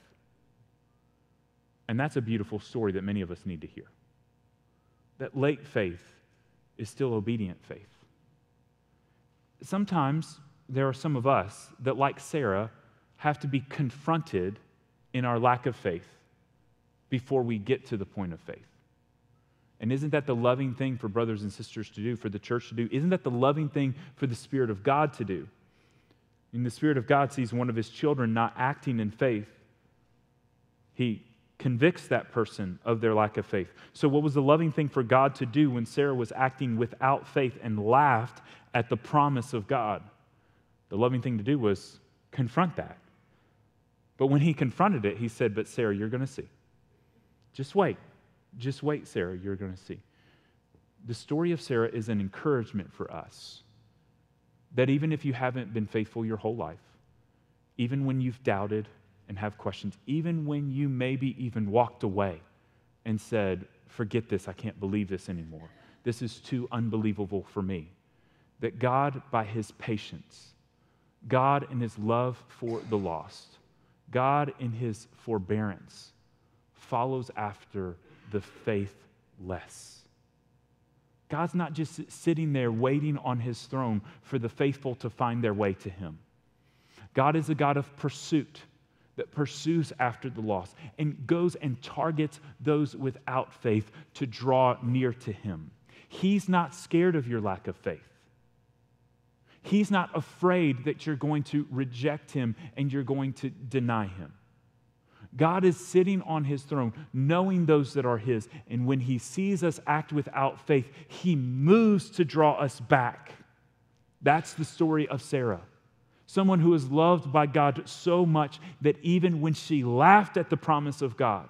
And that's a beautiful story that many of us need to hear. That late faith is still obedient faith. Sometimes there are some of us that, like Sarah, have to be confronted in our lack of faith before we get to the point of faith. And isn't that the loving thing for brothers and sisters to do, for the church to do? Isn't that the loving thing for the Spirit of God to do? And the Spirit of God sees one of His children not acting in faith. He convicts that person of their lack of faith. So what was the loving thing for God to do when Sarah was acting without faith and laughed at the promise of God? The loving thing to do was confront that. But when He confronted it, He said, but Sarah, you're going to see. Just wait. Just wait, Sarah, you're going to see. The story of Sarah is an encouragement for us that even if you haven't been faithful your whole life, even when you've doubted and have questions, even when you maybe even walked away and said, forget this, I can't believe this anymore. This is too unbelievable for me. That God, by His patience, God in His love for the lost, God in His forbearance, follows after the faithless. God's not just sitting there waiting on His throne for the faithful to find their way to Him. God is a God of pursuit that pursues after the lost and goes and targets those without faith to draw near to Him. He's not scared of your lack of faith. He's not afraid that you're going to reject Him and you're going to deny Him. God is sitting on His throne, knowing those that are His, and when He sees us act without faith, He moves to draw us back. That's the story of Sarah. Someone who is loved by God so much that even when she laughed at the promise of God,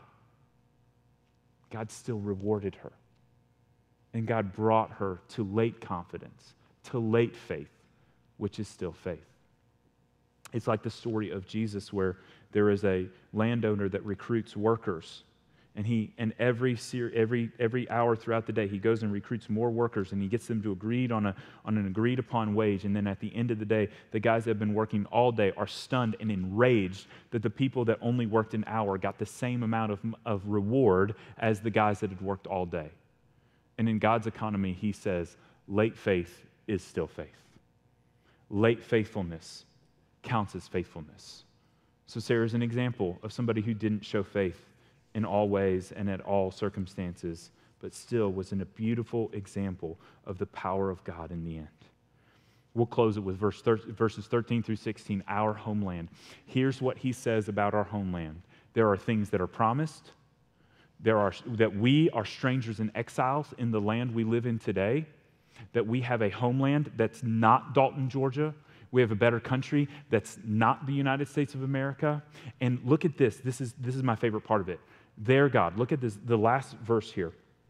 God still rewarded her. And God brought her to late confidence, to late faith, which is still faith. It's like the story of Jesus where there is a landowner that recruits workers, and every hour throughout the day he goes and recruits more workers, and he gets them to agree on an agreed upon wage. And then at the end of the day, the guys that have been working all day are stunned and enraged that the people that only worked an hour got the same amount of reward as the guys that had worked all day. And in God's economy, He says, late faith is still faith. Late faithfulness counts as faithfulness. So Sarah's an example of somebody who didn't show faith in all ways and at all circumstances, but still was in a beautiful example of the power of God in the end. We'll close it with verses 13 through 16, our homeland. Here's what He says about our homeland. There are things that are promised. That we are strangers and exiles in the land we live in today. That we have a homeland that's not Dalton, Georgia. We have a better country that's not the United States of America. And look at this. This is my favorite part of it. Their God. Look at this, the last verse here.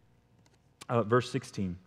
Verse 16.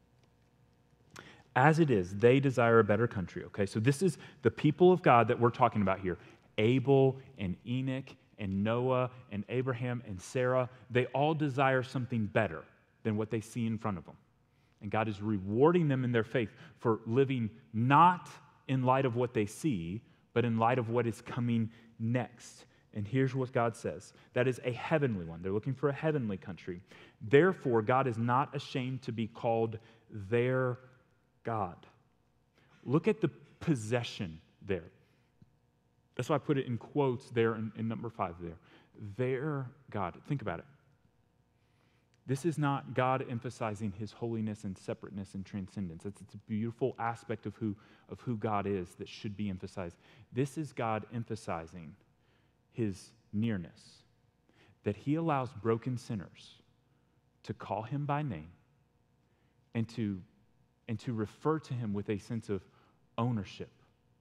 As it is, they desire a better country. Okay, so this is the people of God that we're talking about here. Abel and Enoch and Noah and Abraham and Sarah, they all desire something better than what they see in front of them. And God is rewarding them in their faith for living not in light of what they see, but in light of what is coming next. And here's what God says. That is a heavenly one. They're looking for a heavenly country. Therefore, God is not ashamed to be called their God. Look at the possession there. That's why I put it in quotes there in number 5 there. Their God. Think about it. This is not God emphasizing His holiness and separateness and transcendence. It's a beautiful aspect of who God is that should be emphasized. This is God emphasizing His nearness, that He allows broken sinners to call Him by name and to refer to Him with a sense of ownership.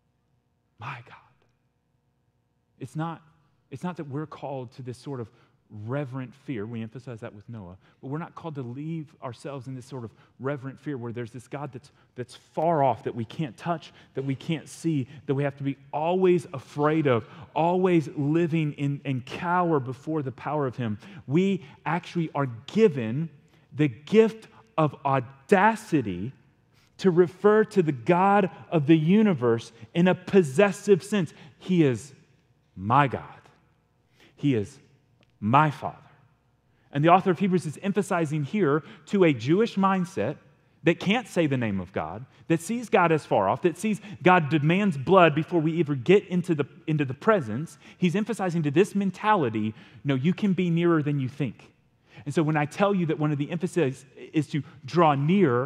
My God. It's not that we're called to this sort of reverent fear. We emphasize that with Noah. But we're not called to leave ourselves in this sort of reverent fear where there's this God that's far off, that we can't touch, that we can't see, that we have to be always afraid of, always living in cower before the power of Him. We actually are given the gift of audacity to refer to the God of the universe in a possessive sense. He is my God. He is my Father. And the author of Hebrews is emphasizing here to a Jewish mindset that can't say the name of God, that sees God as far off, that sees God demands blood before we ever get into the presence. He's emphasizing to this mentality, no, you can be nearer than you think. And so when I tell you that one of the emphasis is to draw nearer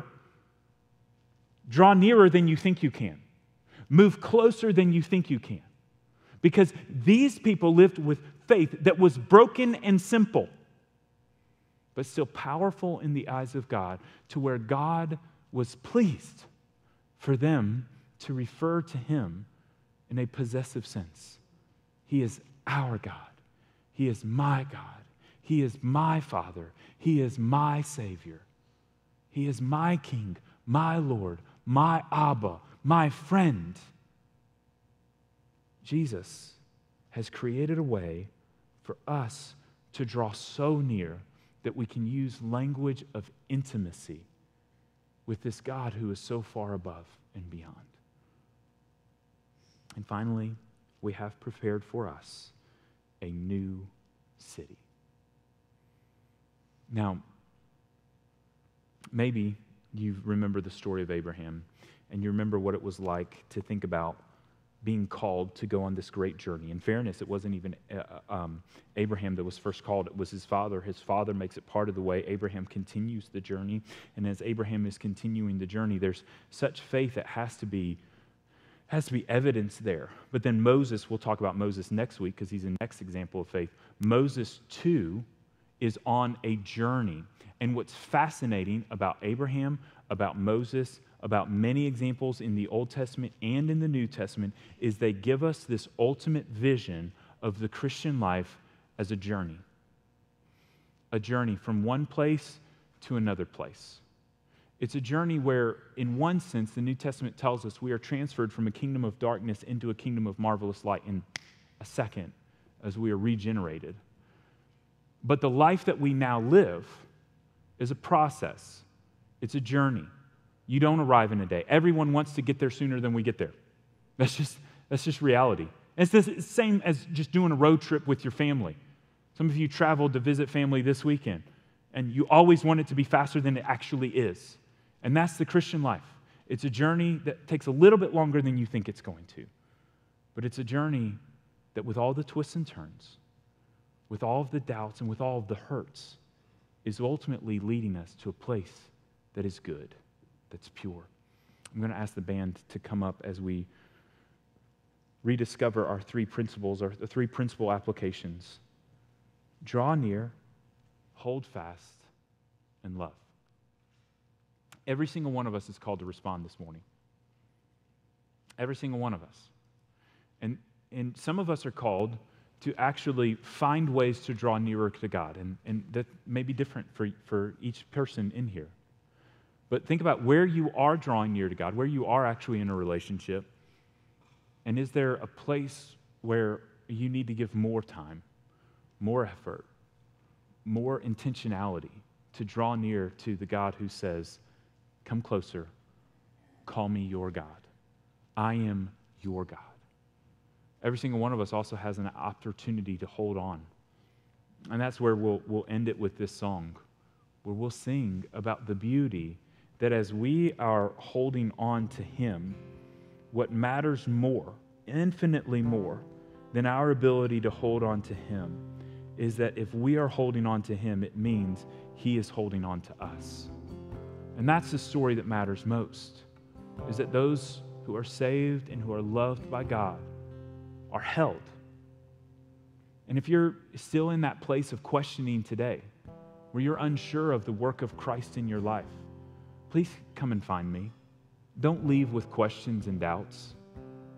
than you think you can. Move closer than you think you can. Because these people lived with faith that was broken and simple, but still powerful in the eyes of God, to where God was pleased for them to refer to Him in a possessive sense. He is our God. He is my God. He is my Father. He is my Savior. He is my King, my Lord, my Abba, my friend. Jesus has created a way for us to draw so near that we can use language of intimacy with this God who is so far above and beyond. And finally, we have prepared for us a new city. Now, maybe you remember the story of Abraham, and you remember what it was like to think about being called to go on this great journey. In fairness, it wasn't even Abraham that was first called. It was his father. His father makes it part of the way. Abraham continues the journey. And as Abraham is continuing the journey, there's such faith that has to be evidence there. But then Moses, we'll talk about Moses next week because he's the next example of faith. Moses, too, is on a journey. And what's fascinating about Abraham, about Moses, about many examples in the Old Testament and in the New Testament, is they give us this ultimate vision of the Christian life as a journey from one place to another place. It's a journey where, in one sense, the New Testament tells us we are transferred from a kingdom of darkness into a kingdom of marvelous light in a second as we are regenerated. But the life that we now live is a process. It's a journey. You don't arrive in a day. Everyone wants to get there sooner than we get there. That's just reality. And it's the same as just doing a road trip with your family. Some of you traveled to visit family this weekend, and you always want it to be faster than it actually is. And that's the Christian life. It's a journey that takes a little bit longer than you think it's going to. But it's a journey that, with all the twists and turns, with all of the doubts and with all of the hurts, is ultimately leading us to a place that is good, that's pure. I'm going to ask the band to come up as we rediscover our three principles, our three principal applications. Draw near, hold fast, and love. Every single one of us is called to respond this morning. Every single one of us. And some of us are called to actually find ways to draw nearer to God. And that may be different for each person in here. But think about where you are drawing near to God, where you are actually in a relationship. And is there a place where you need to give more time, more effort, more intentionality to draw near to the God who says, come closer, call me your God. I am your God. Every single one of us also has an opportunity to hold on. And that's where we'll end it with this song, where we'll sing about the beauty that as we are holding on to Him, what matters more, infinitely more, than our ability to hold on to Him is that if we are holding on to Him, it means He is holding on to us. And that's the story that matters most, is that those who are saved and who are loved by God are held. And if you're still in that place of questioning today, where you're unsure of the work of Christ in your life, please come and find me. Don't leave with questions and doubts,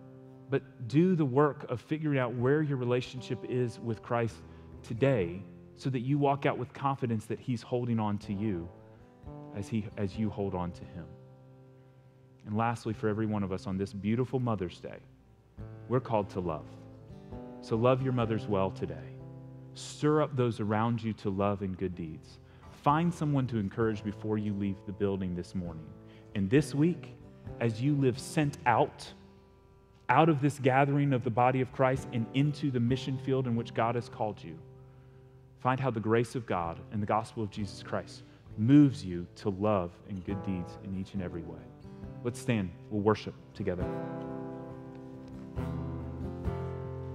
but do the work of figuring out where your relationship is with Christ today so that you walk out with confidence that he's holding on to you as you hold on to him. And lastly, for every one of us on this beautiful Mother's Day, we're called to love. So love your mothers well today. Stir up those around you to love and good deeds. Find someone to encourage before you leave the building this morning. And this week, as you live sent out of this gathering of the body of Christ and into the mission field in which God has called you, find how the grace of God and the gospel of Jesus Christ moves you to love and good deeds in each and every way. Let's stand. We'll worship together.